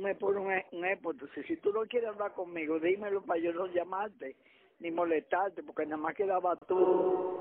me pones un énfasis. Si tú no quieres hablar conmigo, dímelo para yo no llamarte ni molestarte, porque nada más quedaba tú.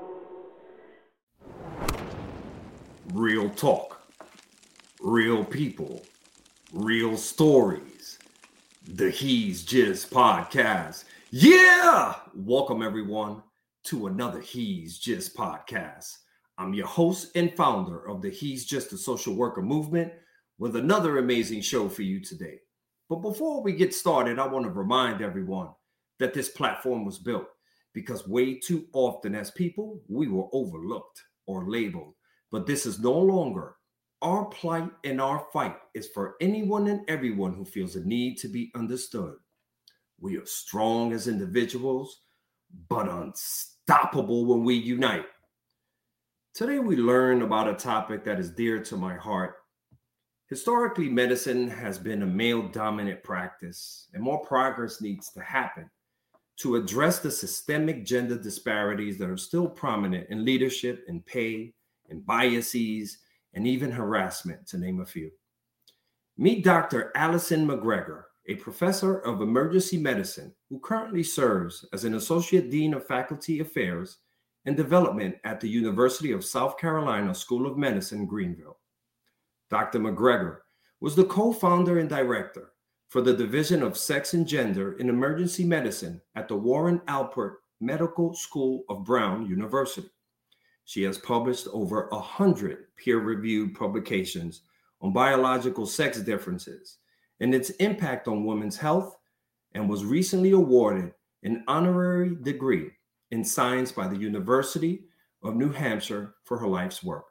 Real talk, real people, real stories. The He's Just podcast. Yeah! Welcome everyone to another He's Just podcast. I'm your host and founder of the He's Just a Social Worker movement with another amazing show for you today. But before we get started, I want to remind everyone that this platform was built because way too often as people, we were overlooked or labeled. But this is no longer. Our plight and our fight is for anyone and everyone who feels a need to be understood. We are strong as individuals, but unstoppable when we unite. Today, we learn about a topic that is dear to my heart. Historically, medicine has been a male-dominant practice, and more progress needs to happen to address the systemic gender disparities that are still prominent in leadership and pay and biases and even harassment, to name a few. Meet Dr. Alison McGregor, a professor of emergency medicine who currently serves as an Associate Dean of Faculty Affairs and Development at the University of South Carolina School of Medicine, Greenville. Dr. McGregor was the co-founder and director for the Division of Sex and Gender in Emergency Medicine at the Warren Alpert Medical School of Brown University. She has published over 100 peer-reviewed publications on biological sex differences and its impact on women's health, and was recently awarded an honorary degree in science by the University of New Hampshire for her life's work.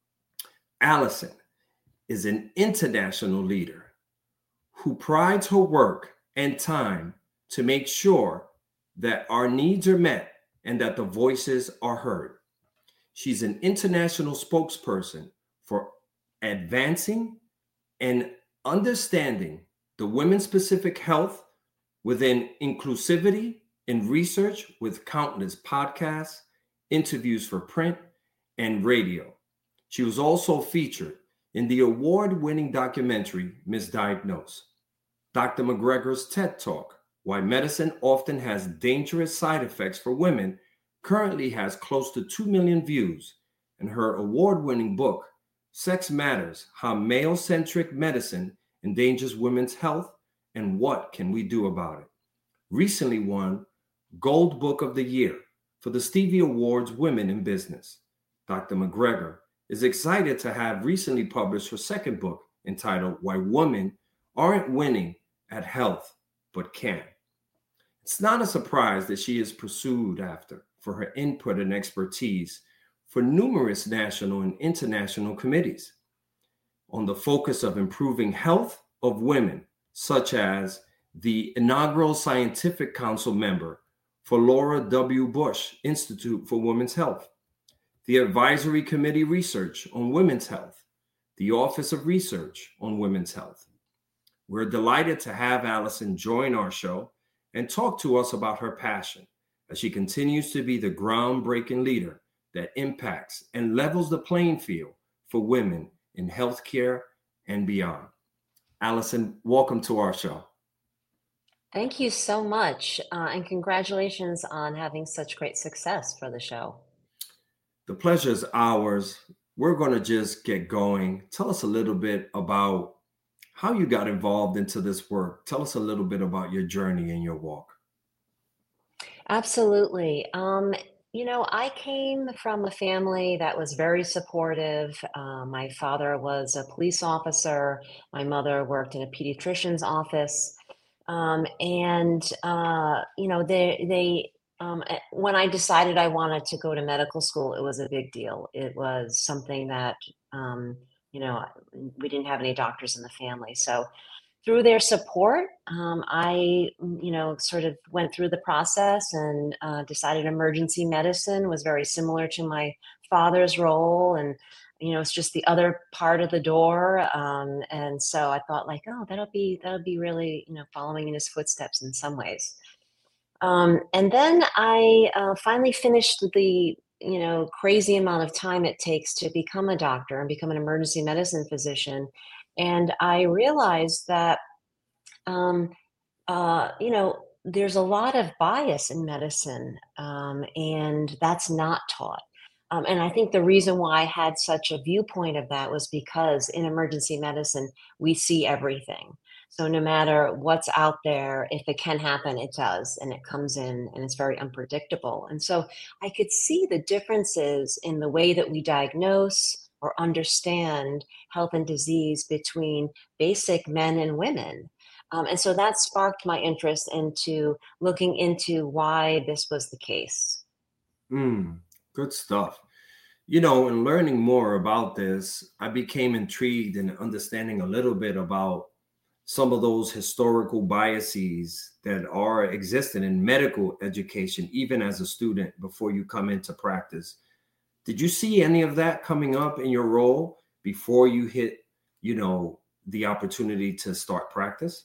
Alison is an international leader who prides her work and time to make sure that our needs are met and that the voices are heard. She's an international spokesperson for advancing and understanding the women-specific health within inclusivity in research with countless podcasts, interviews for print, and radio. She was also featured in the award-winning documentary Misdiagnosed. Dr. McGregor's TED Talk, Why Medicine Often Has Dangerous Side Effects for Women, currently has close to 2 million views, and her award-winning book, Sex Matters: How Male-Centric Medicine Endangers Women's Health and What Can We Do About It, recently won Gold Book of the Year for the Stevie Awards Women in Business. Dr. McGregor is excited to have recently published her second book entitled Why Women Aren't Winning at Health But Can. It's not a surprise that she is pursued after for her input and expertise for numerous national and international committees on the focus of improving health of women, such as the inaugural Scientific Council member for Laura W. Bush Institute for Women's Health, the Advisory Committee Research on Women's Health, the Office of Research on Women's Health. We're delighted to have Alison join our show and talk to us about her passion as she continues to be the groundbreaking leader that impacts and levels the playing field for women in healthcare and beyond. Alison, welcome to our show. Thank you so much, and congratulations on having such great success for the show. The pleasure is ours. We're going to just get going. Tell us a little bit about how you got involved into this work. Tell us a little bit about your journey and your walk. Absolutely. I came from a family that was very supportive. My father was a police officer. My mother worked in a pediatrician's office. When I decided I wanted to go to medical school, it was a big deal. It was something that, we didn't have any doctors in the family. So through their support, I, sort of went through the process and decided emergency medicine was very similar to my father's role. And, it's just the other part of the door. And so I thought that'll be really, following in his footsteps in some ways. And then I finally finished the, crazy amount of time it takes to become a doctor and become an emergency medicine physician. And I realized that you know, there's a lot of bias in medicine, and that's not taught. And I think the reason why I had such a viewpoint of that was because in emergency medicine, we see everything. So no matter what's out there, if it can happen, it does, and it comes in and it's very unpredictable. And so I could see the differences in the way that we diagnose or understand health and disease between basic men and women. And so that sparked my interest into looking into why this was the case. Good stuff. You know, in learning more about this, I became intrigued in understanding a little bit about some of those historical biases that are existing in medical education, even as a student before you come into practice. Did you see any of that coming up in your role before you hit, you know, the opportunity to start practice?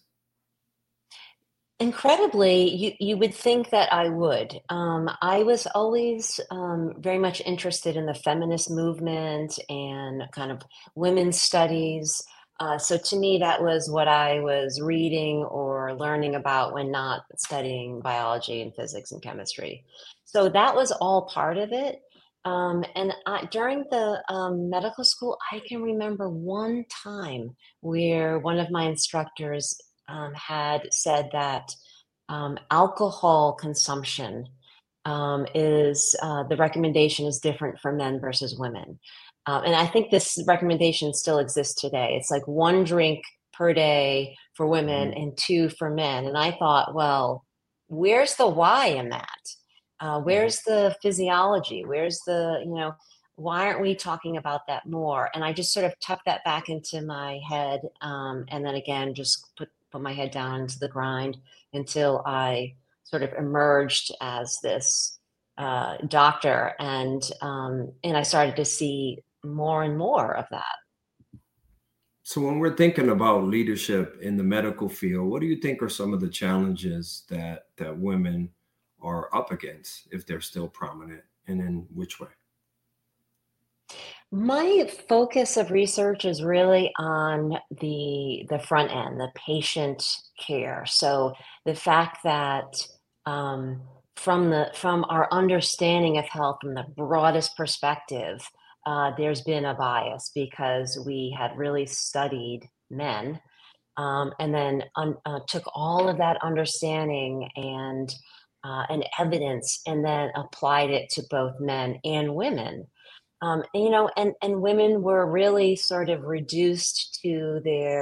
Incredibly, you would think that I would. I was always very much interested in the feminist movement and kind of women's studies. So to me, that was what I was reading or learning about when not studying biology and physics and chemistry. So that was all part of it. During the medical school, I can remember one time where one of my instructors had said that alcohol consumption is the recommendation is different for men versus women. And I think this recommendation still exists today. It's like 1 drink per day for women Mhm. and 2 for men. And I thought, well, where's the why in that? Mhm. Where's the physiology? Where's the, why aren't we talking about that more? And I just sort of tucked that back into my head, and then again, just put my head down into the grind until I sort of emerged as this doctor, and I started to see more and more of that. So when we're thinking about leadership in the medical field, what do you think are some of the challenges that women are up against if they're still prominent, and in which way? My focus of research is really on the front end, the patient care. So the fact that um, from our understanding of health from the broadest perspective, there's been a bias because we had really studied men, and then took all of that understanding and evidence, and then applied it to both men and women. And women were really sort of reduced to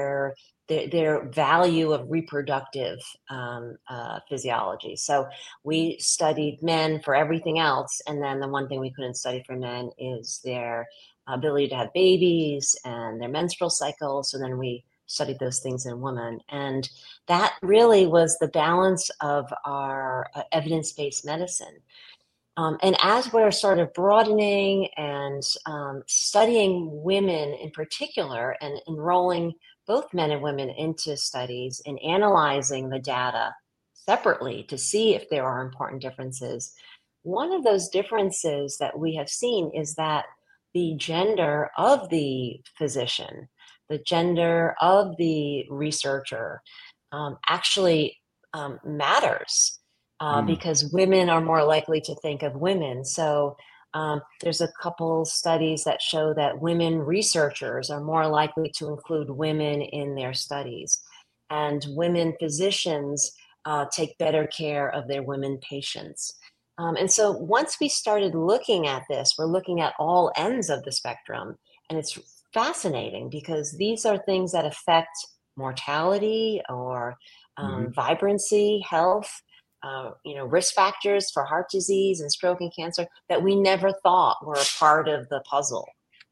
their value of reproductive physiology. So we studied men for everything else, and then the one thing we couldn't study for men is their ability to have babies and their menstrual cycle. So then we studied those things in women, and that really was the balance of our evidence-based medicine. And as we're sort of broadening and studying women in particular and enrolling both men and women into studies and analyzing the data separately to see if there are important differences, one of those differences that we have seen is that the gender of the physician, the gender of the researcher, actually matters, Mm. because women are more likely to think of women. So there's a couple studies that show that women researchers are more likely to include women in their studies, and women physicians take better care of their women patients. And so once we started looking at this, we're looking at all ends of the spectrum, and it's fascinating because these are things that affect mortality or Mhm. vibrancy, health, risk factors for heart disease and stroke and cancer that we never thought were a part of the puzzle.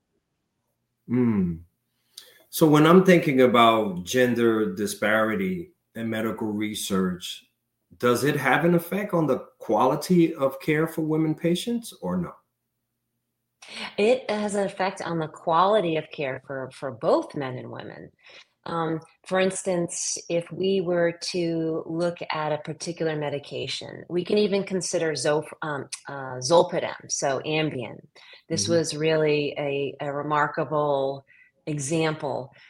Mm. So when I'm thinking about gender disparity in medical research, does it have an effect on the quality of care for women patients or no? It has an effect on the quality of care for both men and women. For instance, if we were to look at a particular medication, we can even consider Zolpidem, so Ambien. This Mhm. was really a remarkable example.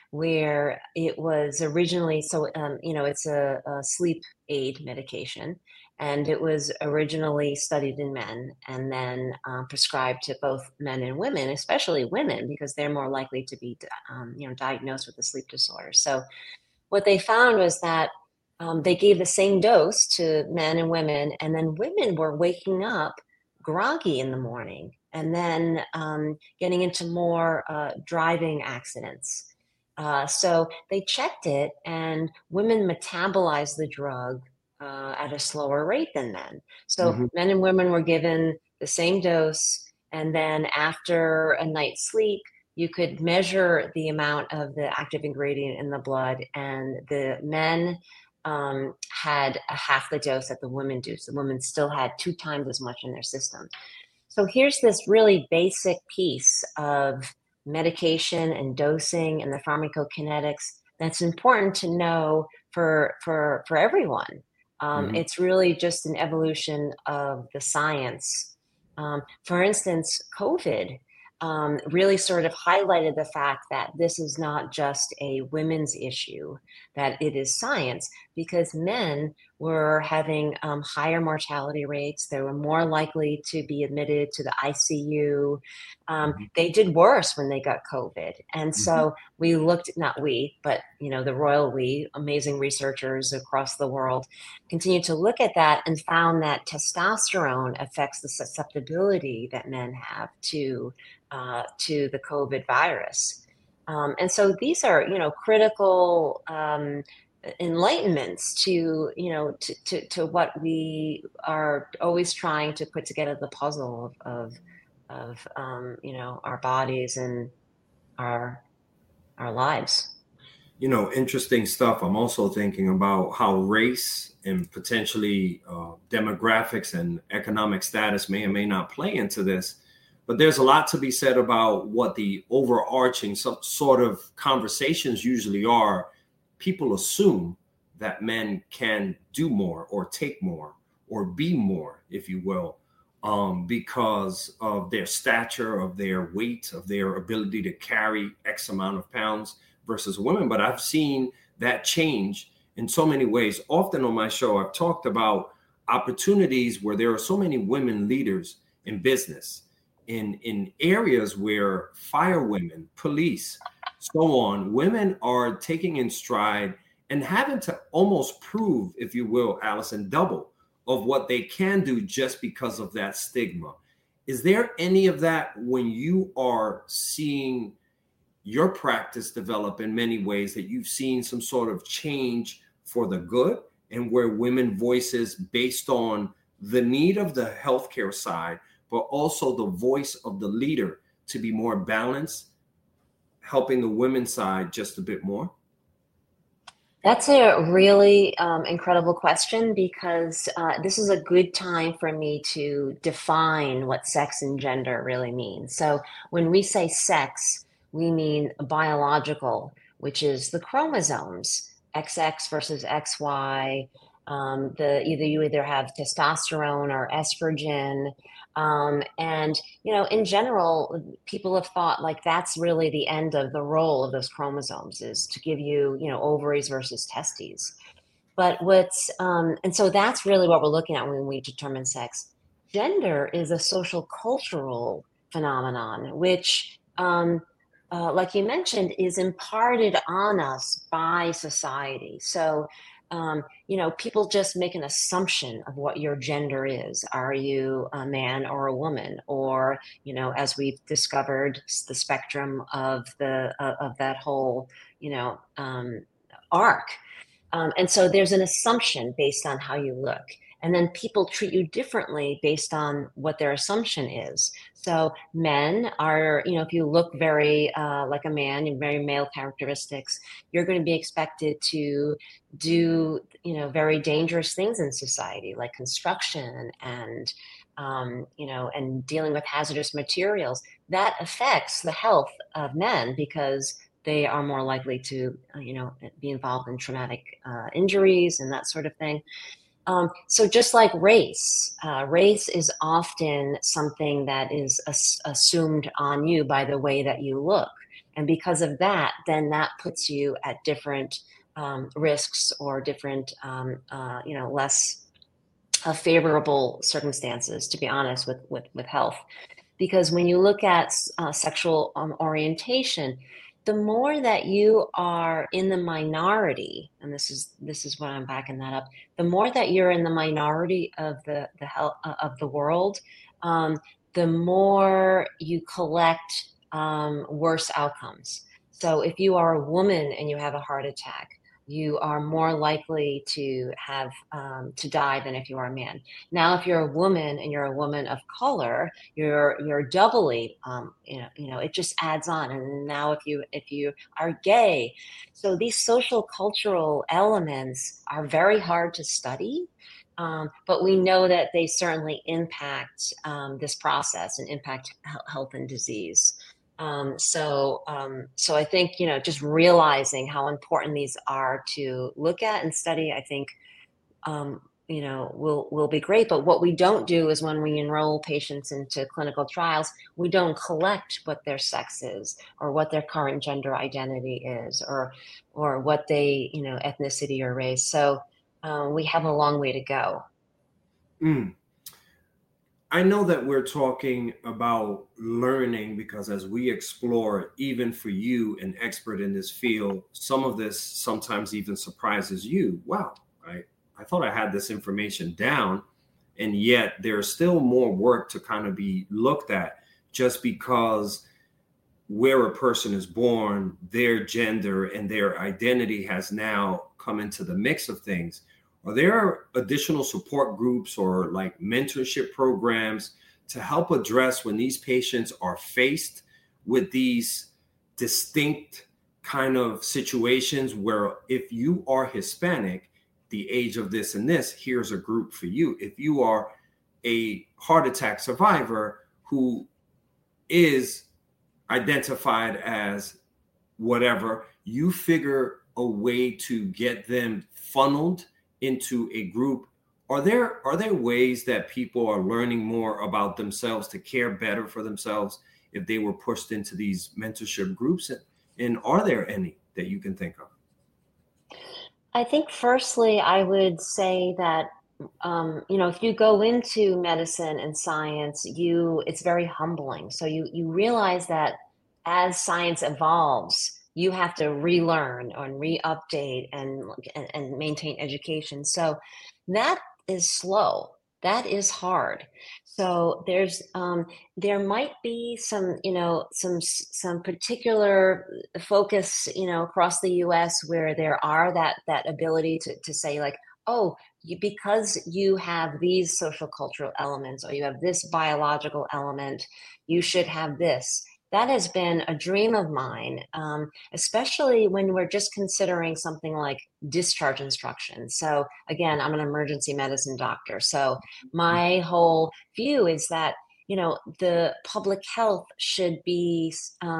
where it was originally, it's a sleep aid medication, and it was originally studied in men and then prescribed to both men and women, especially women, because they're more likely to be, diagnosed with a sleep disorder. So what they found was that they gave the same dose to men and women, and then women were waking up groggy in the morning and then getting into more driving accidents. So they checked it, and women metabolized the drug at a slower rate than men. So men and women were given the same dose, and then after a night's sleep, you could measure the amount of the active ingredient in the blood, and the men had a half the dose that the women do. So the women still had 2 times as much in their system. So here's this really basic piece of medication and dosing and the pharmacokinetics that's important to know for everyone. It's really just an evolution of the science. For instance, COVID really sort of highlighted the fact that this is not just a women's issue, that it is science, because men were having higher mortality rates. They were more likely to be admitted to the ICU. They did worse when they got COVID. And so we looked, not we, but the royal we, amazing researchers across the world, continued to look at that and found that testosterone affects the susceptibility that men have to the COVID virus. And so these are, critical enlightenments to what we are always trying to put together, the puzzle of our bodies and our lives. Interesting stuff. I'm also thinking about how race and potentially demographics and economic status may or may not play into this. But there's a lot to be said about what the overarching sort of conversations usually are. People assume that men can do more or take more or be more, if you will, because of their stature, of their weight, of their ability to carry X amount of pounds versus women. But I've seen that change in so many ways. Often on my show, I've talked about opportunities where there are so many women leaders in business, in areas where firewomen, police, so on, women are taking in stride and having to almost prove, if you will, Allison, double of what they can do just because of that stigma. Is there any of that when you are seeing your practice develop in many ways, that you've seen some sort of change for the good, and where women voices based on the need of the healthcare side, but also the voice of the leader to be more balanced, helping the women's side just a bit more? That's a really incredible question, because this is a good time for me to define what sex and gender really means. So when we say sex, we mean biological, which is the chromosomes, XX versus XY. You either have testosterone or estrogen. And, in general, people have thought like that's really the end of the role of those chromosomes, is to give you, ovaries versus testes. But and so that's really what we're looking at when we determine sex. Gender is a social cultural phenomenon, which, like you mentioned, is imparted on us by society. So, people just make an assumption of what your gender is. Are you a man or a woman? Or, as we've discovered, the spectrum of that whole, arc. And so there's an assumption based on how you look. And then people treat you differently based on what their assumption is. So men are, if you look very like a man, you have very male characteristics, you're going to be expected to do, very dangerous things in society, like construction and, and dealing with hazardous materials. That affects the health of men, because they are more likely to, be involved in traumatic injuries and that sort of thing. So just like race is often something that is assumed on you by the way that you look. And because of that, then that puts you at different risks or different, less favorable circumstances, to be honest, with health. Because when you look at sexual orientation, the more that you are in the minority, and this is what I'm backing that up, the more that you're in the minority of the health of the world, the more you collect worse outcomes. So if you are a woman and you have a heart attack, you are more likely to have to die than if you are a man. Now, if you're a woman and you're a woman of color, you're doubly, it just adds on. And now if you are gay, so these social cultural elements are very hard to study. But we know that they certainly impact this process and impact health and disease. So I think, just realizing how important these are to look at and study, I think, will be great. But what we don't do is when we enroll patients into clinical trials, we don't collect what their sex is or what their current gender identity is or what they, ethnicity or race. So we have a long way to go. I know that we're talking about learning because as we explore, even for you, an expert in this field, some of this sometimes even surprises you. Wow, I thought I had this information down, and yet there's still more work to kind of be looked at just because where a person is born, their gender and their identity has now come into the mix of things. Are there additional support groups or like mentorship programs to help address when these patients are faced with these distinct kind of situations where if you are Hispanic, the age of this and this, here's a group for you. If you are a heart attack survivor who is identified as whatever, you figure a way to get them funneled into a group. Are there ways that people are learning more about themselves to care better for themselves if they were pushed into these mentorship groups? And are there any that you can think of? I think firstly, I would say that, if you go into medicine and science, it's very humbling. So you realize that as science evolves, you have to relearn and re-update and maintain education. So that is slow. That is hard. So there might be some particular focus, across the US where there are that ability to say like, oh, because you have these social cultural elements or you have this biological element, you should have this. That has been a dream of mine, especially when we're just considering something like discharge instructions. So again, I'm an emergency medicine doctor. So my whole view is that, the public health should be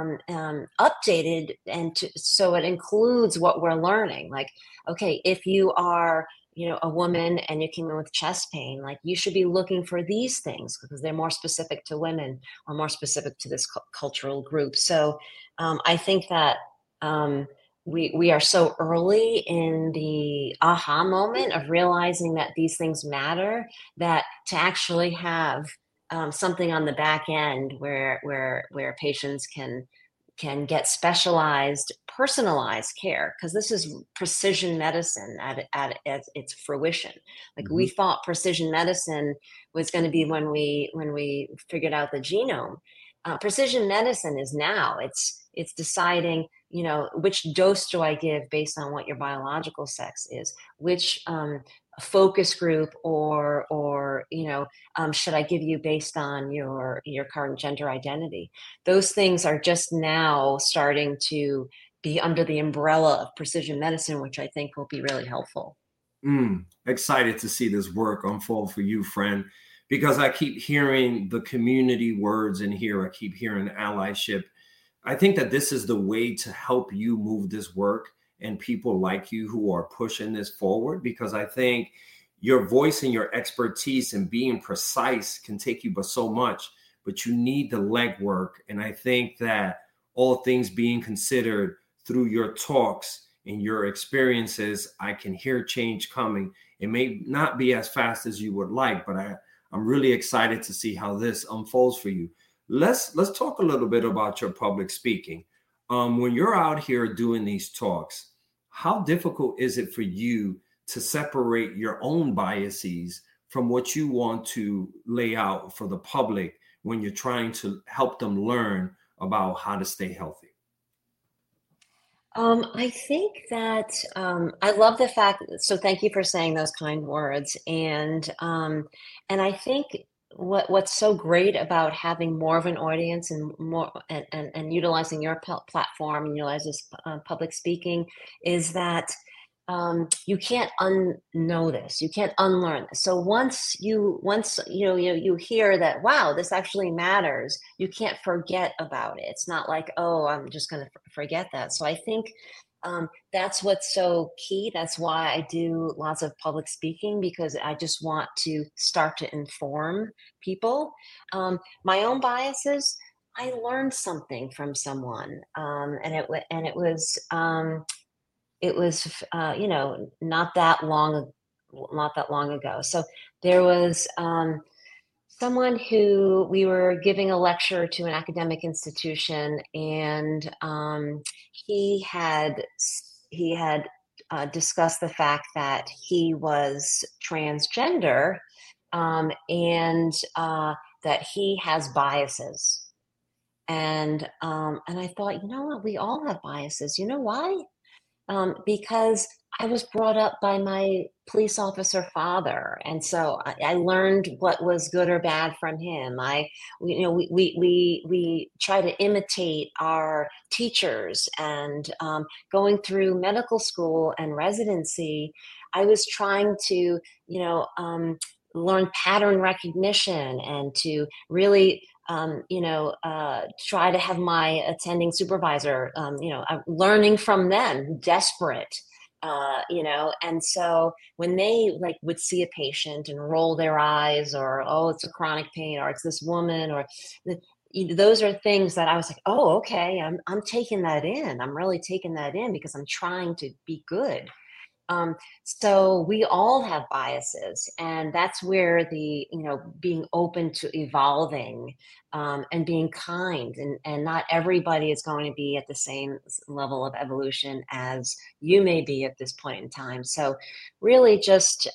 updated so it includes what we're learning. Like, okay, if you are a woman and you came in with chest pain, like you should be looking for these things because they're more specific to women or more specific to this cultural group. So I think that we are so early in the aha moment of realizing that these things matter, that to actually have something on the back end where patients can get specialized, personalized care, because this is precision medicine at its fruition. Like we thought precision medicine was going to be when we figured out the genome. Precision medicine is now. It's deciding, which dose do I give based on what your biological sex is, which focus group or should I give you based on your current gender identity. Those things are just now starting to be under the umbrella of precision medicine, which I think will be really helpful. Excited to see this work unfold for you, friend, because I keep hearing the community words in here. I keep hearing allyship. I think that this is the way to help you move this work and people like you who are pushing this forward, because I think your voice and your expertise and being precise can take you but so much, but you need the legwork. And I think that all things being considered, through your talks and your experiences, I can hear change coming. It may not be as fast as you would like, but I'm really excited to see how this unfolds for you. Let's talk a little bit about your public speaking. When you're out here doing these talks, how difficult is it for you to separate your own biases from what you want to lay out for the public when you're trying to help them learn about how to stay healthy? I think that I love the fact. So thank you for saying those kind words. And I think what's so great about having more of an audience and more and utilizing your platform and utilize this public speaking is that you can't unknow this. You can't unlearn this. So once you hear that, wow, this actually matters, you can't forget about it. It's not like, oh, I'm just going to forget that. So I think that's what's so key. That's why I do lots of public speaking, because I just want to start to inform people. My own biases, I learned something from someone, and it was not that long ago. So there was someone who we were giving a lecture to an academic institution, and he had discussed the fact that he was transgender, and that he has biases. And I thought, you know what, we all have biases. You know why? Because I was brought up by my police officer father, and so I learned what was good or bad from him. We try to imitate our teachers, and going through medical school and residency, I was trying to, learn pattern recognition and to really try to have my attending supervisor, learning from them, desperate, and so when they would see a patient and roll their eyes, or, oh, it's a chronic pain, or it's this woman, or those are things that I was like, oh, okay, I'm taking that in. I'm really taking that in because I'm trying to be good. So we all have biases, and that's where being open to evolving, and being kind, and not everybody is going to be at the same level of evolution as you may be at this point in time. So really just,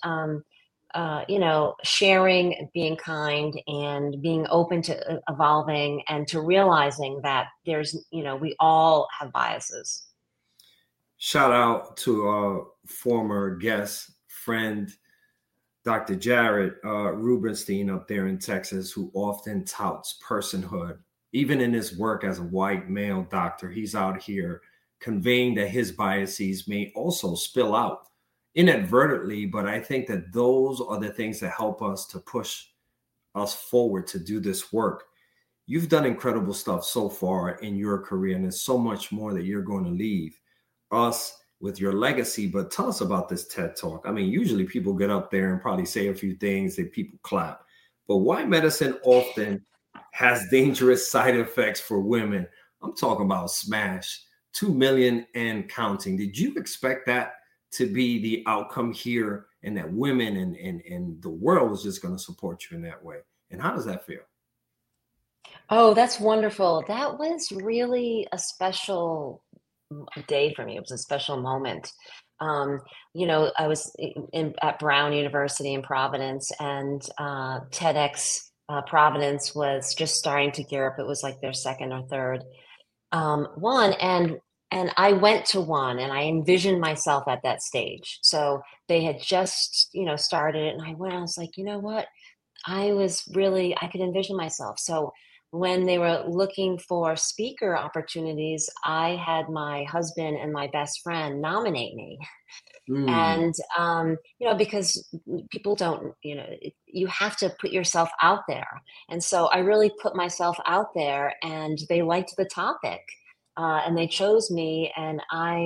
sharing, being kind, and being open to evolving, and to realizing that we all have biases. Shout out to our former guest, friend, Dr. Jared Rubenstein up there in Texas, who often touts personhood. Even in his work as a white male doctor, he's out here conveying that his biases may also spill out inadvertently, but I think that those are the things that help us to push us forward to do this work. You've done incredible stuff so far in your career, and there's so much more that you're going to leave us with your legacy. But tell us about this TED Talk. I mean, usually people get up there and probably say a few things that people clap, but why medicine often has dangerous side effects for women? I'm talking about smash, 2 million and counting. Did you expect that to be the outcome here, and that women and the world was just going to support you in that way? And how does that feel? Oh, that's wonderful. That was really a special day for me. It was a special moment. I was at Brown University in Providence, and TEDx Providence was just starting to gear up. It was like their second or third one, and I went to one, and I envisioned myself at that stage. So they had just started it, and I went. I was like, you know what? I could envision myself. So when they were looking for speaker opportunities, I had my husband and my best friend nominate me. And, because people don't, you have to put yourself out there. And so I really put myself out there, and they liked the topic, and they chose me. And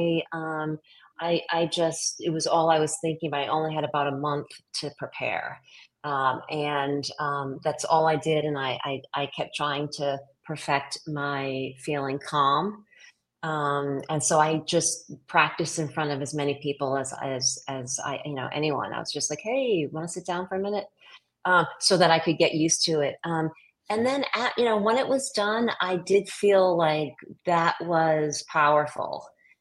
it was all I was thinking about. I only had about a month to prepare. And that's all I did. And I kept trying to perfect my feeling calm. And so I just practiced in front of as many people as I, anyone. I was just like, hey, want to sit down for a minute? So that I could get used to it. And then, when it was done, I did feel like that was powerful.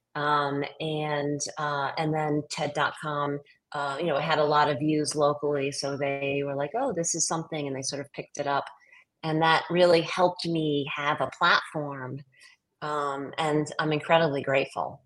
And then TED.com, had a lot of views locally. So they were like, oh, this is something. And they sort of picked it up. And that really helped me have a platform. And I'm incredibly grateful.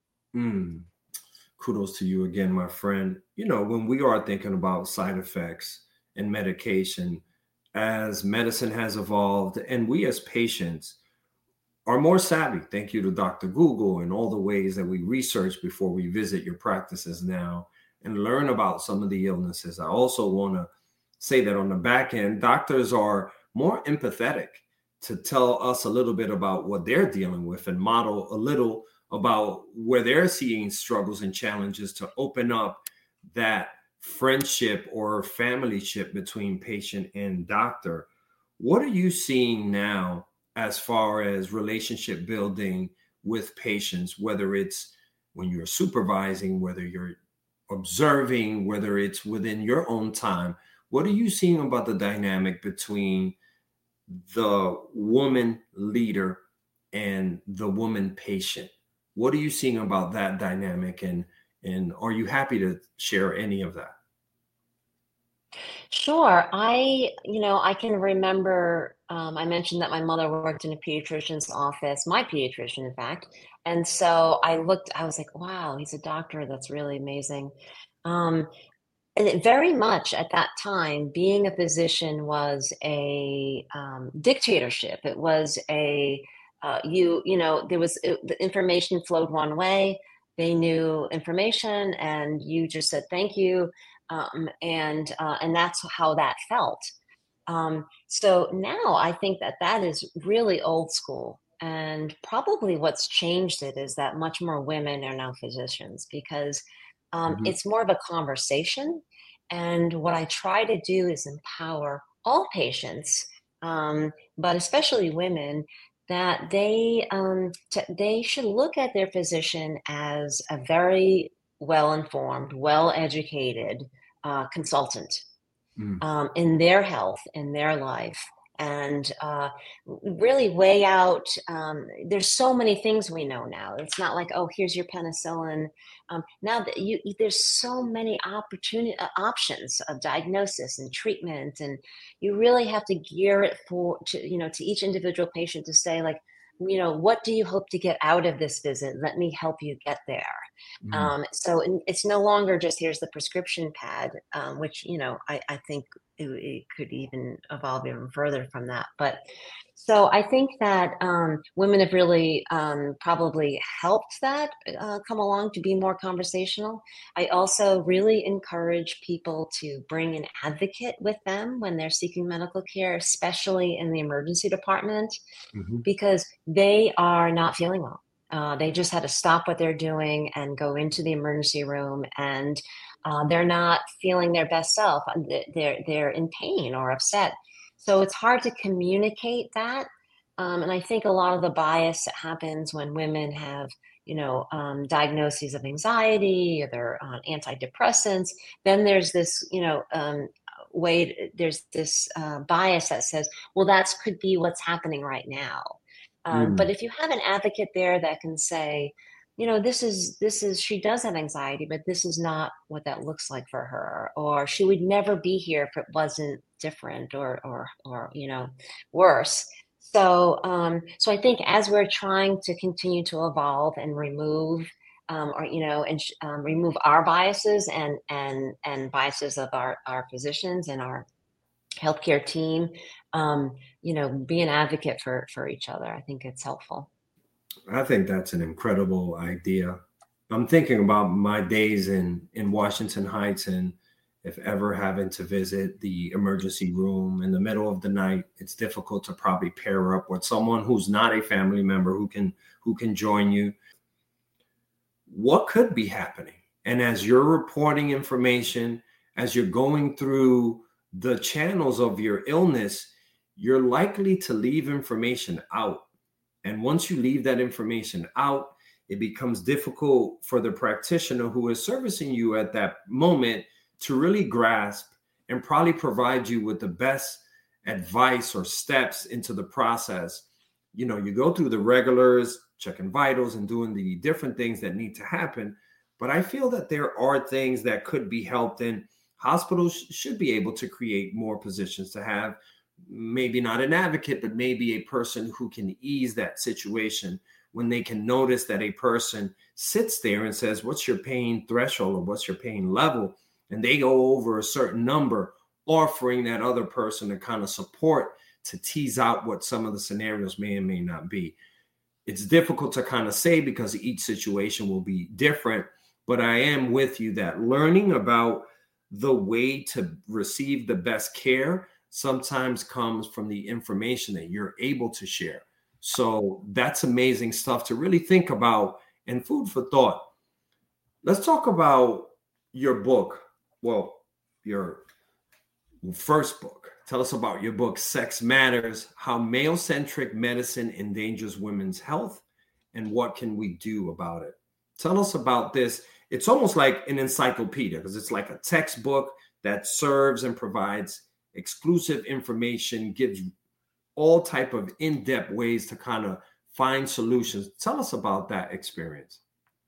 Kudos to you again, my friend. When we are thinking about side effects and medication, as medicine has evolved and we as patients are more savvy, thank you to Dr. Google and all the ways that we research before we visit your practices now and learn about some of the illnesses. I also want to say that on the back end, doctors are more empathetic to tell us a little bit about what they're dealing with and model a little about where they're seeing struggles and challenges to open up that friendship or familyship between patient and doctor. What are you seeing now as far as relationship building with patients, whether it's when you're supervising, whether you're observing, whether it's within your own time? What are you seeing about the dynamic between the woman leader and the woman patient? What are you seeing about that dynamic, and are you happy to share any of that? Sure. I can remember, I mentioned that my mother worked in a pediatrician's office, my pediatrician, in fact. And so I was like, wow, he's a doctor. That's really amazing. And very much at that time, being a physician was a dictatorship. It was the information flowed one way. They knew information, and you just said thank you, and that's how that felt. So now I think that is really old school. And probably what's changed it is that much more women are now physicians because it's more of a conversation. And what I try to do is empower all patients, but especially women, that they should look at their physician as a very well-informed, well-educated consultant in their health, in their life, and really weigh out. There's so many things we know now. It's not like, oh, here's your penicillin. Now that there's so many options of diagnosis and treatment, and you really have to gear it to each individual patient to say, like, what do you hope to get out of this visit? Let me help you get there. So it's no longer just here's the prescription pad, which, I think it could even evolve even further from that. But so I think that women have really probably helped that come along to be more conversational. I also really encourage people to bring an advocate with them when they're seeking medical care, especially in the emergency department, because they are not feeling well. They just had to stop what they're doing and go into the emergency room, and they're not feeling their best self. They're in pain or upset. So it's hard to communicate that. And I think a lot of the bias that happens when women have, diagnoses of anxiety, or they're on antidepressants, then there's this, there's this bias that says, well, that could be what's happening right now. But if you have an advocate there that can say, this is, she does have anxiety, but this is not what that looks like for her, or she would never be here if it wasn't different or worse. So I think as we're trying to continue to evolve and remove remove our biases and biases of our physicians and our healthcare team, be an advocate for each other. I think it's helpful. I think that's an incredible idea. I'm thinking about my days in Washington Heights, and if ever having to visit the emergency room in the middle of the night, it's difficult to probably pair up with someone who's not a family member who can join you. What could be happening? And as you're reporting information, as you're going through the channels of your illness, you're likely to leave information out. And once you leave that information out, it becomes difficult for the practitioner who is servicing you at that moment to really grasp and probably provide you with the best advice or steps into the process. You know, you go through the regulars, checking vitals and doing the different things that need to happen. But I feel that there are things that could be helped, and hospitals should be able to create more positions to have maybe not an advocate, but maybe a person who can ease that situation when they can notice that a person sits there and says, what's your pain threshold or what's your pain level? And they go over a certain number, offering that other person a kind of support to tease out what some of the scenarios may and may not be. It's difficult to kind of say because each situation will be different, but I am with you that learning about the way to receive the best care sometimes comes from the information that you're able to share. So that's amazing stuff to really think about and food for thought. Let's talk about your book. Well, your first book. Tell us about your book, Sex Matters: How Male-Centric Medicine Endangers Women's Health and What Can We Do About It? Tell us about this. It's almost like an encyclopedia because it's like a textbook that serves and provides exclusive information, gives all type of in-depth ways to kind of find solutions. Tell us about that experience.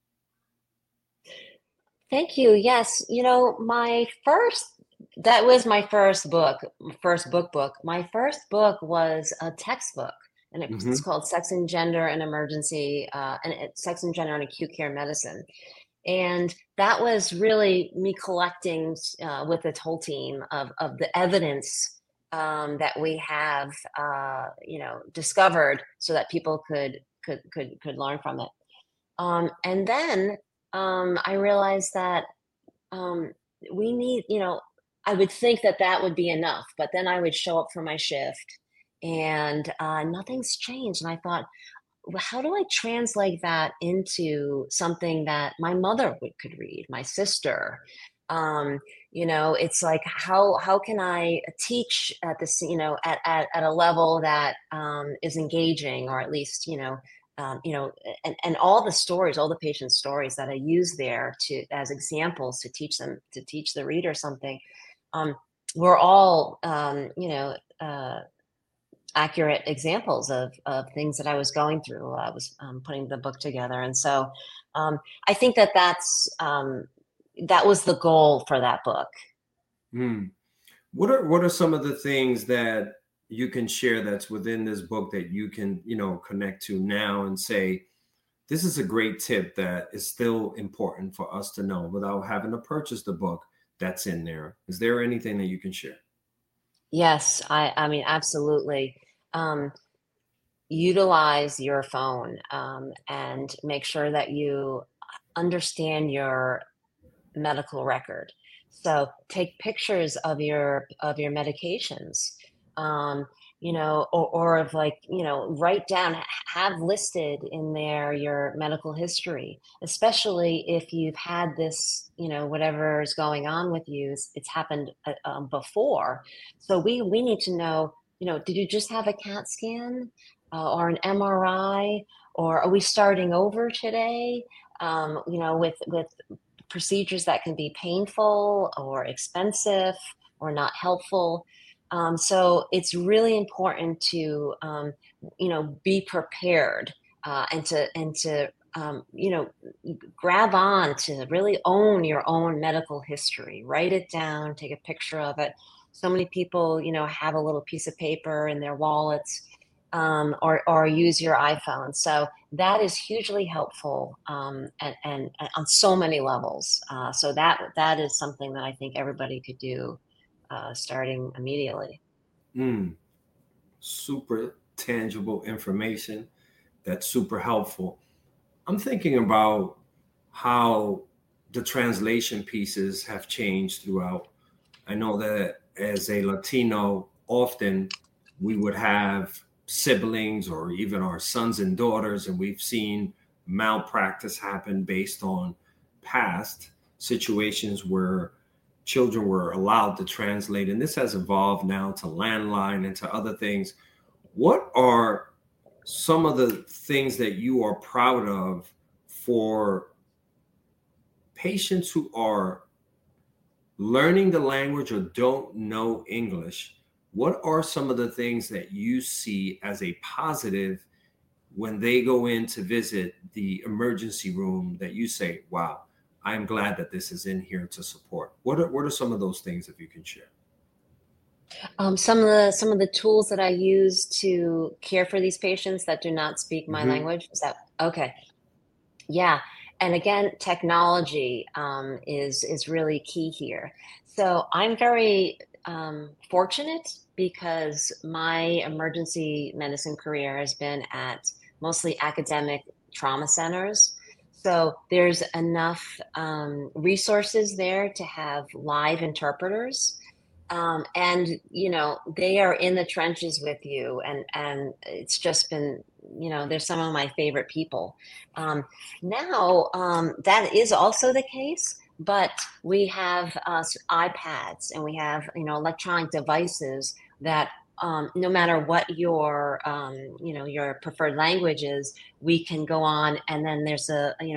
Thank you. Yes. You know, that was my first book. My first book was a textbook, and it's called Sex and Gender and Emergency, Sex and Gender and Acute Care Medicine. And that was really me collecting with this whole team of the evidence that we have, discovered, so that people could learn from it. And then I realized that we need, I would think that would be enough, but then I would show up for my shift and nothing's changed. And I thought, how do I translate that into something that my mother could read, my sister? It's like, how can I teach at this, at a level that is engaging, or at least, and all the stories, all the patient stories that I use there as examples to teach the reader something. We're all, accurate examples of things that I was going through. I was putting the book together. And so I think that was the goal for that book. What are some of the things that you can share that's within this book that you can, connect to now and say, this is a great tip that is still important for us to know without having to purchase the book that's in there? Is there anything that you can share? Yes, I mean, absolutely. Utilize your phone and make sure that you understand your medical record. So take pictures of your medications, or of write down, have listed in there your medical history, especially if you've had this, whatever is going on with you, it's happened before. So we need to know, did you just have a CAT scan or an MRI, or are we starting over today? With procedures that can be painful or expensive or not helpful. So it's really important to, be prepared and to grab on to really own your own medical history. Write it down, take a picture of it. So many people, have a little piece of paper in their wallets, or use your iPhone. So that is hugely helpful, and on so many levels. So that is something that I think everybody could do, starting immediately. Super tangible information that's super helpful. I'm thinking about how the translation pieces have changed throughout. I know that as a Latino, often we would have siblings or even our sons and daughters, and we've seen malpractice happen based on past situations where children were allowed to translate, and this has evolved now to landline and to other things. What are some of the things that you are proud of for patients who are learning the language or don't know English? What are some of the things that you see as a positive when they go in to visit the emergency room that you say, wow, I'm glad that this is in here to support? What are some of those things, if you can share? Some of the tools that I use to care for these patients that do not speak my language. Is that okay? Yeah. And again, technology is really key here. So I'm very fortunate because my emergency medicine career has been at mostly academic trauma centers. So there's enough resources there to have live interpreters. And they are in the trenches with you, and it's just been, they're some of my favorite people. Now that is also the case, but we have iPads, and we have electronic devices that no matter what your preferred language is, we can go on, and then there's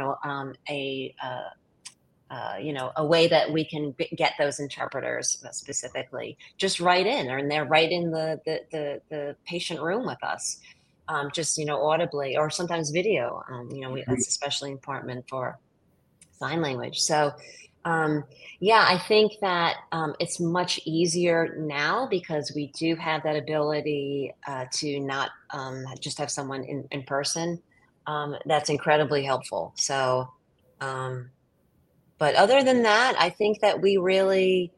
a way that we can get those interpreters specifically just right in, and they're right in the patient room with us, just audibly, or sometimes video. That's especially important for sign language. So yeah, I think that it's much easier now because we do have that ability to not just have someone in person. That's incredibly helpful. So but other than that, I think that we really,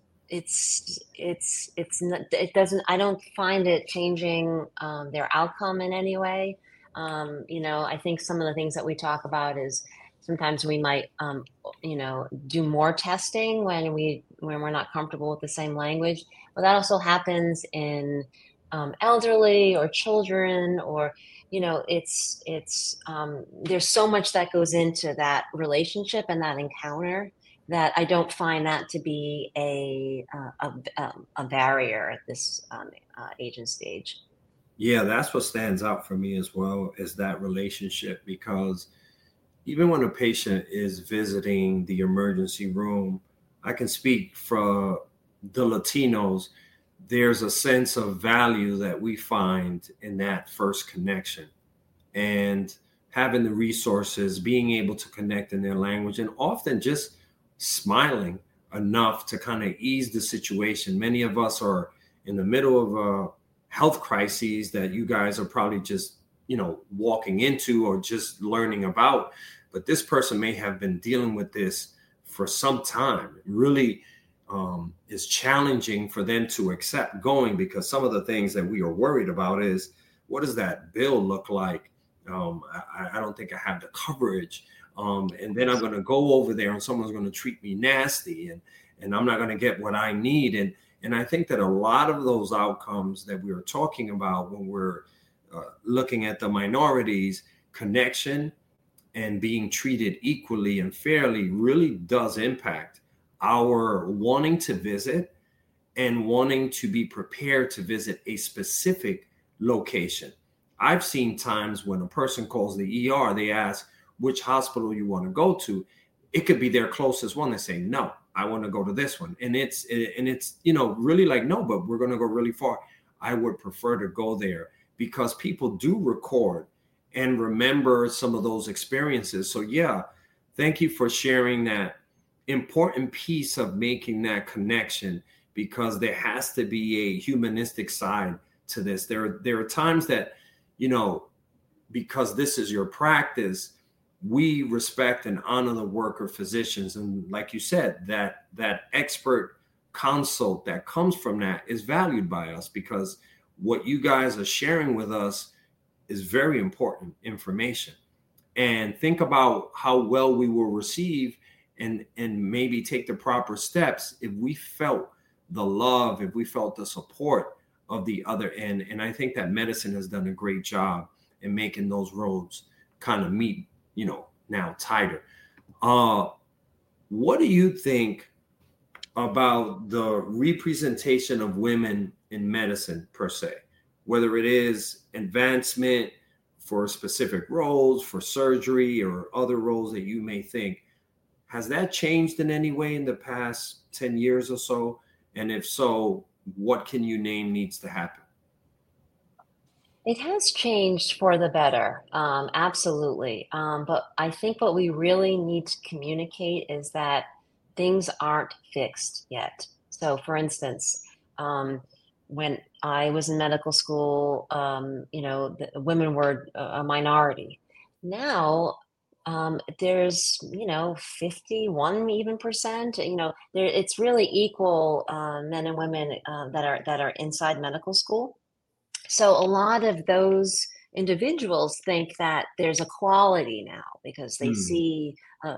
it's not, it doesn't, I don't find it changing their outcome in any way. I think some of the things that we talk about is sometimes we might, do more testing when we're not comfortable with the same language, but that also happens in elderly or children, or there's so much that goes into that relationship and that encounter that I don't find that to be a barrier at this age and stage. Yeah, that's what stands out for me as well, is that relationship, because even when a patient is visiting the emergency room, I can speak for the Latinos, there's a sense of value that we find in that first connection, and having the resources, being able to connect in their language, and often just smiling enough to kind of ease the situation. Many of us are in the middle of a health crises that you guys are probably just, walking into or just learning about. But this person may have been dealing with this for some time. It really is challenging for them to accept going, because some of the things that we are worried about is, what does that bill look like? I don't think I have the coverage. And then I'm going to go over there and someone's going to treat me nasty, and I'm not going to get what I need. And I think that a lot of those outcomes that we are talking about when we're looking at the minorities, connection and being treated equally and fairly, really does impact our wanting to visit and wanting to be prepared to visit a specific location. I've seen times when a person calls the ER, they ask which hospital you want to go to. It could be their closest one. They say, no, I want to go to this one. And it's really like, no, but we're going to go really far. I would prefer to go there, because people do record and remember some of those experiences. So yeah, thank you for sharing that important piece of making that connection, because there has to be a humanistic side to this. There are times that, because this is your practice, we respect and honor the work of physicians. And like you said, that expert consult that comes from that is valued by us, because what you guys are sharing with us is very important information. And think about how well we will receive and maybe take the proper steps if we felt the love, if we felt the support of the other end. And I think that medicine has done a great job in making those roads kind of meet, now tighter. What do you think about the representation of women in medicine per se, whether it is advancement for specific roles, for surgery, or other roles that you may think. Has that changed in any way in the past 10 years or so? And if so, what can you name needs to happen? It has changed for the better, absolutely. But I think what we really need to communicate is that things aren't fixed yet. So, for instance, um, when I was in medical school, the women were a minority. Now, there's 51 even percent. It's really equal, men and women that are inside medical school. So a lot of those individuals think that there's equality now because they Hmm. see,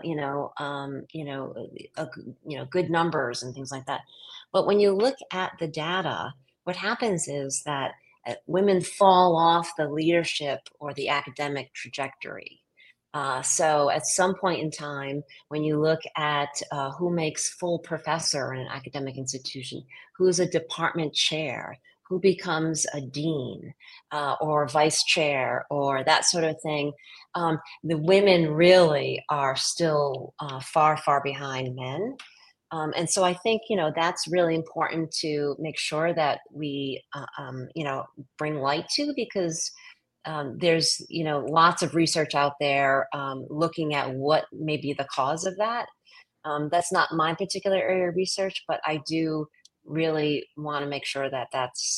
good numbers and things like that. But when you look at the data, what happens is that women fall off the leadership or the academic trajectory. So at some point in time, when you look at who makes full professor in an academic institution, who's a department chair, who becomes a dean or vice chair or that sort of thing, the women really are still far, far behind men. And so I think, that's really important to make sure that we, bring light to because there's, lots of research out there looking at what may be the cause of that. That's not my particular area of research, but I do really want to make sure that that's,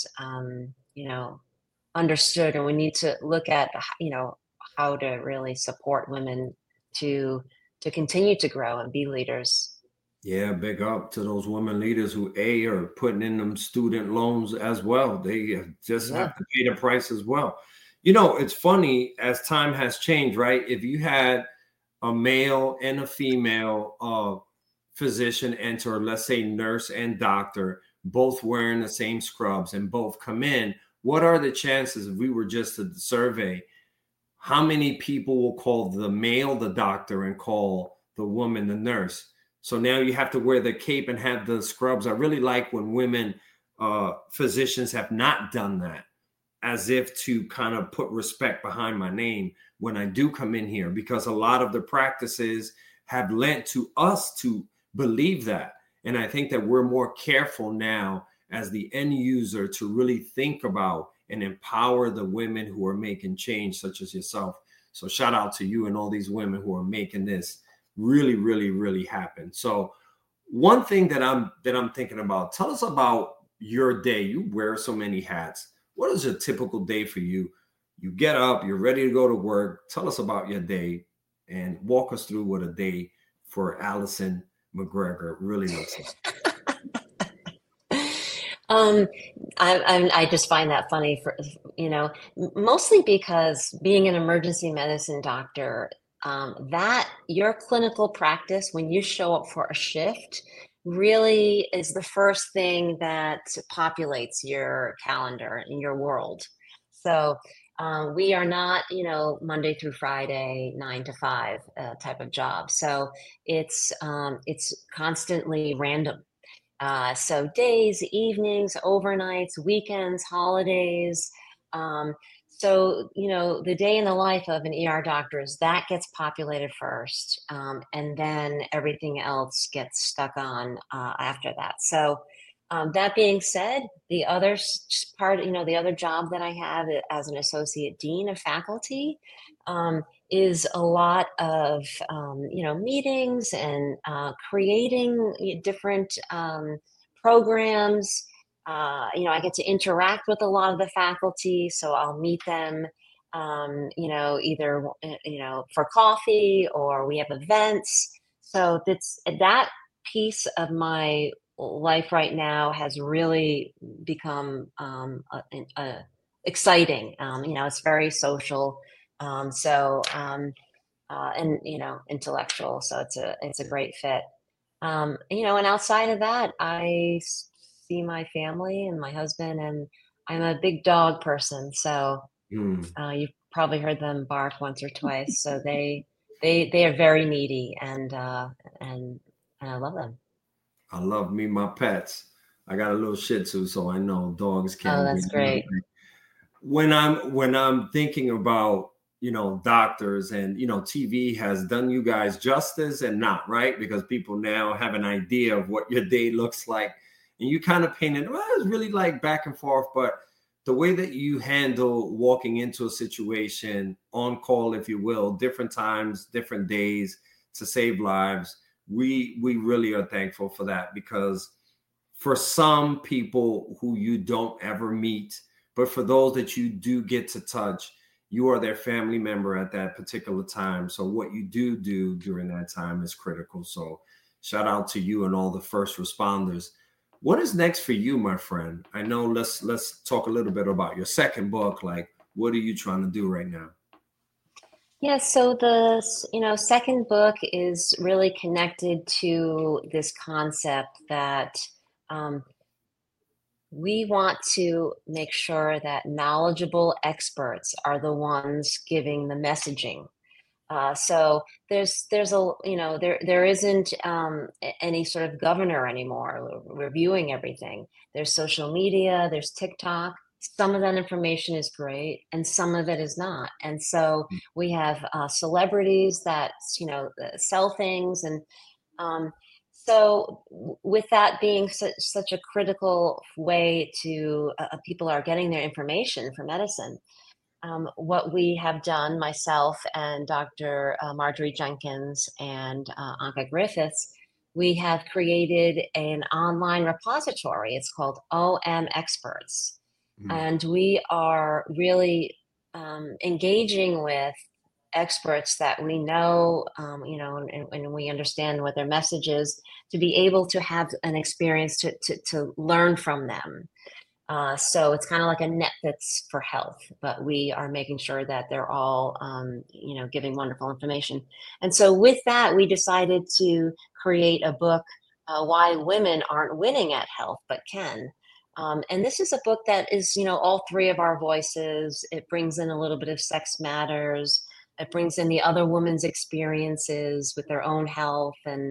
understood. And we need to look at, how to really support women to to continue to grow and be leaders. Yeah, big up to those women leaders who are putting in them student loans as well. They just have Yeah. to pay the price as well. It's funny as time has changed, right? If you had a male and a female physician enter, let's say nurse and doctor, both wearing the same scrubs and both come in, what are the chances if we were just to survey how many people will call the male the doctor and call the woman the nurse? So now you have to wear the cape and have the scrubs. I really like when women physicians have not done that, as if to kind of put respect behind my name when I do come in here, because a lot of the practices have led to us to believe that. And I think that we're more careful now as the end user to really think about and empower the women who are making change, such as yourself. So shout out to you and all these women who are making this really, really, really happen. So one thing that I'm thinking about, tell us about your day. You wear so many hats. What is a typical day for you? You get up, you're ready to go to work. Tell us about your day and walk us through what a day for Allison McGregor really looks like. Um, I just find that funny mostly because being an emergency medicine doctor, that your clinical practice when you show up for a shift really is the first thing that populates your calendar in your world. So we are not, Monday through Friday, 9 to 5 type of job. So it's constantly random. So days, evenings, overnights, weekends, holidays. Um, the day in the life of an ER doctor is that gets populated first, and then everything else gets stuck on after that. So, that being said, the other part, the other job that I have as an associate dean of faculty, um, is a lot of meetings and creating different programs. I get to interact with a lot of the faculty, so I'll meet them, either for coffee or we have events. So that's that piece of my life right now has really become exciting. It's very social, and intellectual. So it's a great fit. And outside of that, see my family and my husband, and I'm a big dog person. So Hmm. you've probably heard them bark once or twice. So they are very needy, and I love them. I love me my pets. I got a little Shih Tzu, so I know dogs Oh, can be that's great. when I'm thinking about doctors and TV has done you guys justice and not, right? Because people now have an idea of what your day looks like, and you kind of painted, well, it's really like back and forth. But the way that you handle walking into a situation on call, if you will, different times, different days to save lives, we really are thankful for that, because for some people who you don't ever meet, but for those that you do get to touch, you are their family member at that particular time. So what you do during that time is critical. So shout out to you and all the first responders. What is next for you, my friend? I know let's talk a little bit about your second book. Like, what are you trying to do right now? Yeah, so the second book is really connected to this concept that um, we want to make sure that knowledgeable experts are the ones giving the messaging. So there's a there isn't any sort of governor anymore reviewing everything. There's social media, there's TikTok. Some of that information is great, and some of it is not. And so we have celebrities that sell things, and um, with that being such a critical way to people are getting their information for medicine, what we have done, myself and Dr. Marjorie Jenkins and Anka Griffiths, we have created an online repository. It's called OM Experts. Mm. And we are really engaging with experts that we know, and we understand what their message is, to be able to have an experience to learn from them. So it's kind of like a Netflix for health, but we are making sure that they're all, giving wonderful information. And so with that, we decided to create a book, Why Women Aren't Winning at Health But Can. And this is a book that is, all three of our voices. It brings in a little bit of sex matters. It brings in the other women's experiences with their own health,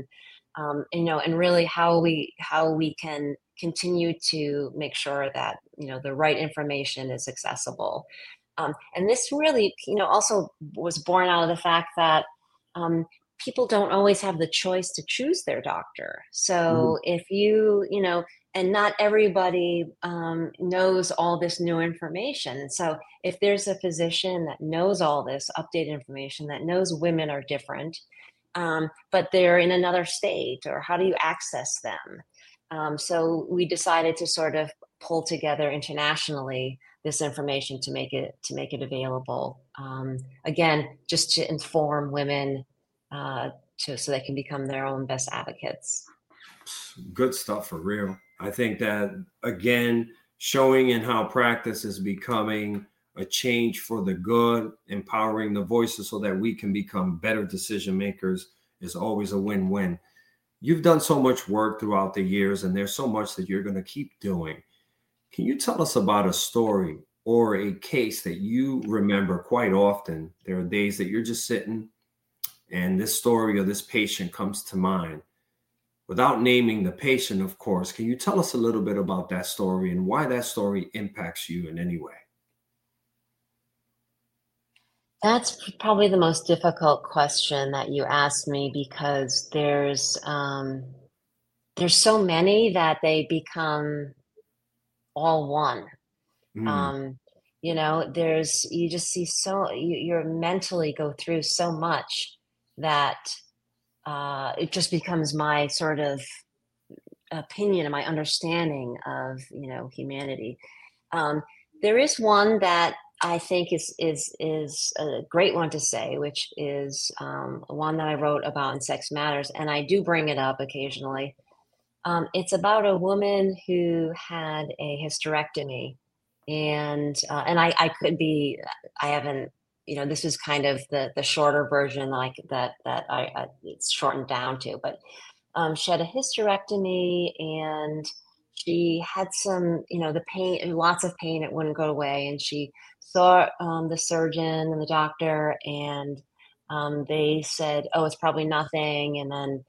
and really how we can continue to make sure that the right information is accessible. And this really also was born out of the fact that people don't always have the choice to choose their doctor. So if and not everybody knows all this new information. So if there's a physician that knows all this updated information, that knows women are different, but they're in another state, or how do you access them? So we decided to sort of pull together internationally this information to make it available. Again, just to inform women, so they can become their own best advocates. Good stuff, for real. I think that, again, showing in how practice is becoming a change for the good, empowering the voices so that we can become better decision makers, is always a win-win. You've done so much work throughout the years, and there's so much that you're going to keep doing. Can you tell us about a story or a case that you remember quite often? There are days that you're just sitting and this story or this patient comes to mind. Without naming the patient, of course, can you tell us a little bit about that story and why that story impacts you in any way? That's probably the most difficult question that you asked me, because there's so many that they become all one. Mm. You just see you're mentally go through so much that it just becomes my sort of opinion and my understanding of humanity. There is one that I think is a great one to say, which is one that I wrote about in Sex Matters, and I do bring it up occasionally. It's about a woman who had a hysterectomy, and I could be, I haven't, this is kind of the shorter version, like that I it's shortened down to, but she had a hysterectomy, and she had some, the pain, lots of pain. It wouldn't go away. And she saw the surgeon and the doctor, and they said, "Oh, it's probably nothing." And then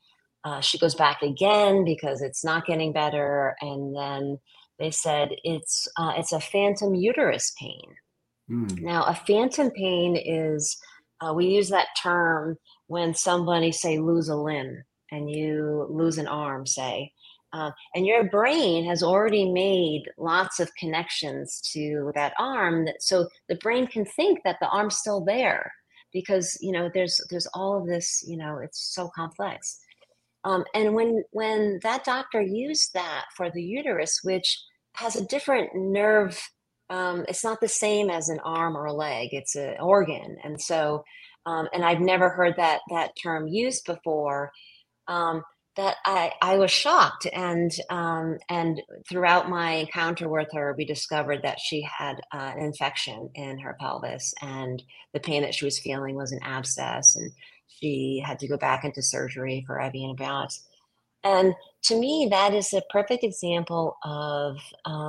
she goes back again because it's not getting better. And then they said it's a phantom uterus pain. Now, a phantom pain is, we use that term when somebody, say, lose a limb and you lose an arm, say, and your brain has already made lots of connections to that arm. So the brain can think that the arm's still there because, there's all of this, it's so complex. And when that doctor used that for the uterus, which has a different nerve, it's not the same as an arm or a leg, it's an organ. And so, and I've never heard that term used before, that I was shocked. And throughout my encounter with her, we discovered that she had an infection in her pelvis, and the pain that she was feeling was an abscess, and she had to go back into surgery for IV antibiotics. And to me, that is a perfect example of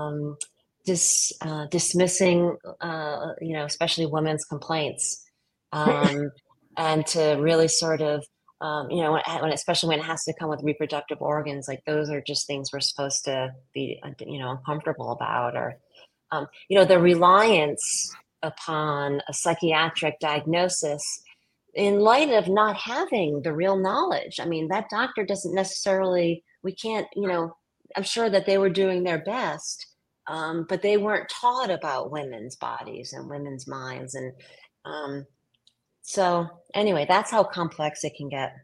dismissing, especially women's complaints, and to really sort of, especially when it has to come with reproductive organs, like those are just things we're supposed to be, uncomfortable about, or, the reliance upon a psychiatric diagnosis in light of not having the real knowledge. I mean, that doctor doesn't necessarily, we can't, I'm sure that they were doing their best, but they weren't taught about women's bodies and women's minds. And so anyway, that's how complex it can get.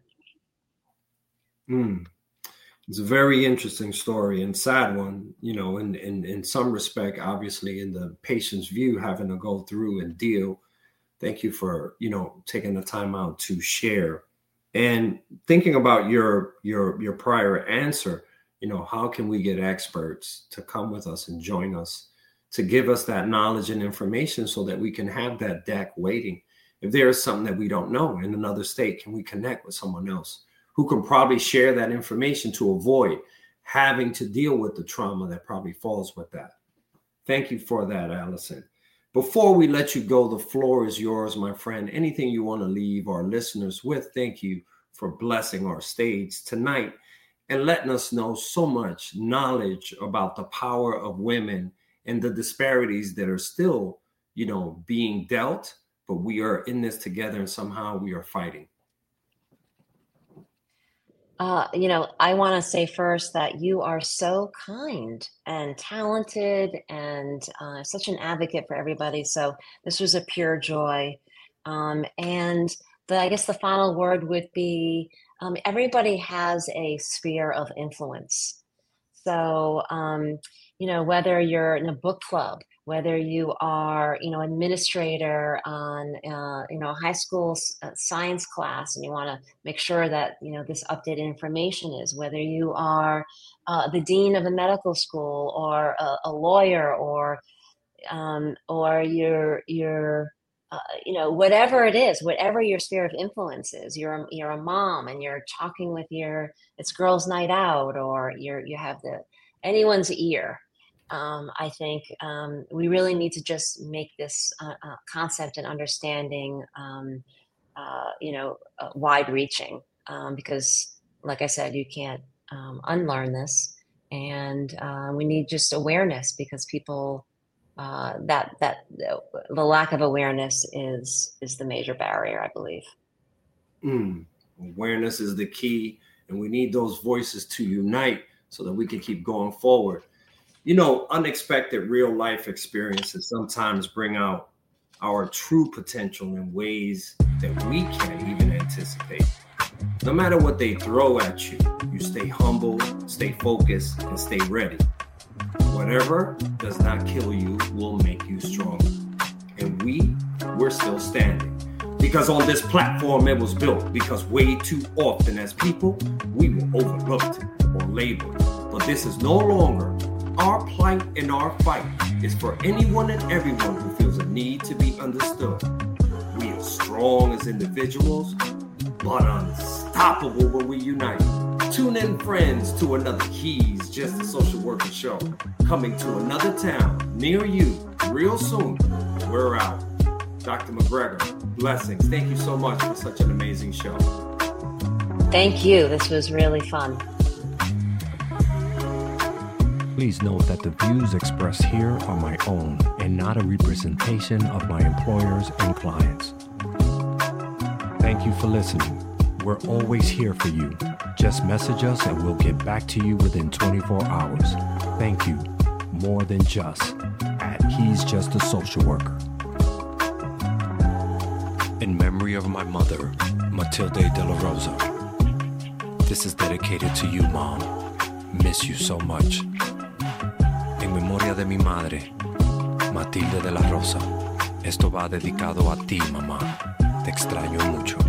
It's a very interesting story and sad one, in some respect, obviously in the patient's view, having to go through and deal. Thank you for, taking the time out to share. And thinking about your prior answer, how can we get experts to come with us and join us to give us that knowledge and information so that we can have that deck waiting? If there is something that we don't know in another state, can we connect with someone else who can probably share that information to avoid having to deal with the trauma that probably falls with that? Thank you for that, Allison. Before we let you go, the floor is yours, my friend. Anything you want to leave our listeners with? Thank you for blessing our stage tonight and letting us know so much knowledge about the power of women and the disparities that are still, being dealt, but we are in this together and somehow we are fighting. I want to say first that you are so kind and talented and such an advocate for everybody. So this was a pure joy. And I guess the final word would be, everybody has a sphere of influence. So, whether you're in a book club, whether you are, administrator on, a high school science class, and you want to make sure that, this updated information is, whether you are the dean of a medical school or a lawyer or you're whatever it is, whatever your sphere of influence is, you're a mom and you're talking with it's girls' night out, or you have anyone's ear. I think we really need to just make this concept and understanding, wide-reaching, because, like I said, you can't unlearn this, and we need just awareness, because people that the lack of awareness is the major barrier, I believe. Awareness is the key, and we need those voices to unite so that we can keep going forward. Unexpected real life experiences sometimes bring out our true potential in ways that we can't even anticipate. No matter what they throw at you, you stay humble, stay focused, and stay ready. Whatever does not kill you will make you stronger. And we're still standing. Because on this platform it was built, because way too often as people, we were overlooked or labeled. But this is no longer our plight, and our fight is for anyone and everyone who feels a need to be understood. We are strong as individuals, but unstoppable when we unite. Tune in, friends, to another He's Just a Social Worker show, coming to another town near you real soon. We're out. Dr. McGregor, blessings. Thank you so much for such an amazing show. Thank you. This was really fun. Please note that the views expressed here are my own and not a representation of my employers and clients. Thank you for listening. We're always here for you. Just message us and we'll get back to you within 24 hours. Thank you. More than just at He's Just a Social Worker. In memory of my mother, Matilde de la Rosa. This is dedicated to you, Mom. Miss you so much. En memoria de mi madre, Matilde de la Rosa. Esto va dedicado a ti, mamá. Te extraño mucho.